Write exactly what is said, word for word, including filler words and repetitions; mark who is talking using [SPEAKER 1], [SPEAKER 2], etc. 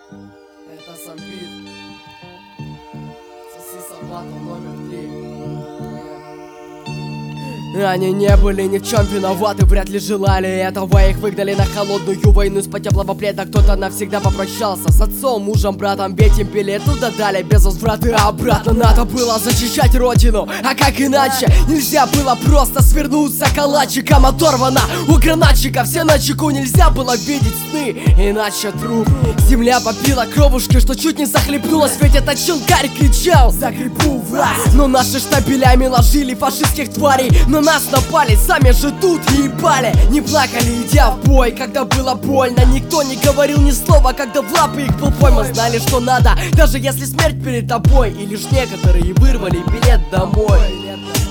[SPEAKER 1] Это Самбит. Соси Самбату номер три. Они не были ни в чем виноваты, вряд ли желали этого. Их выгнали на холодную войну из-под теплого пледа. Кто-то навсегда попрощался с отцом, мужем, братом, ведь им билету додали без возврата обратно. Надо было защищать родину, а как иначе? Нельзя было просто свернуться калачиком. Оторвано у гранатчика, все на чеку. Нельзя было видеть сны, иначе труп. Земля попила кровушки, что чуть не захлебнулась. Ведь этот челкарь кричал: загребу вас. Но наши штабелями ложили фашистских тварей. На нас напали, сами же тут ебали. Не плакали, идя в бой, когда было больно. Никто не говорил ни слова, когда в лапы их был бой. Мы знали, что надо, даже если смерть перед тобой. И лишь некоторые вырвали билет домой.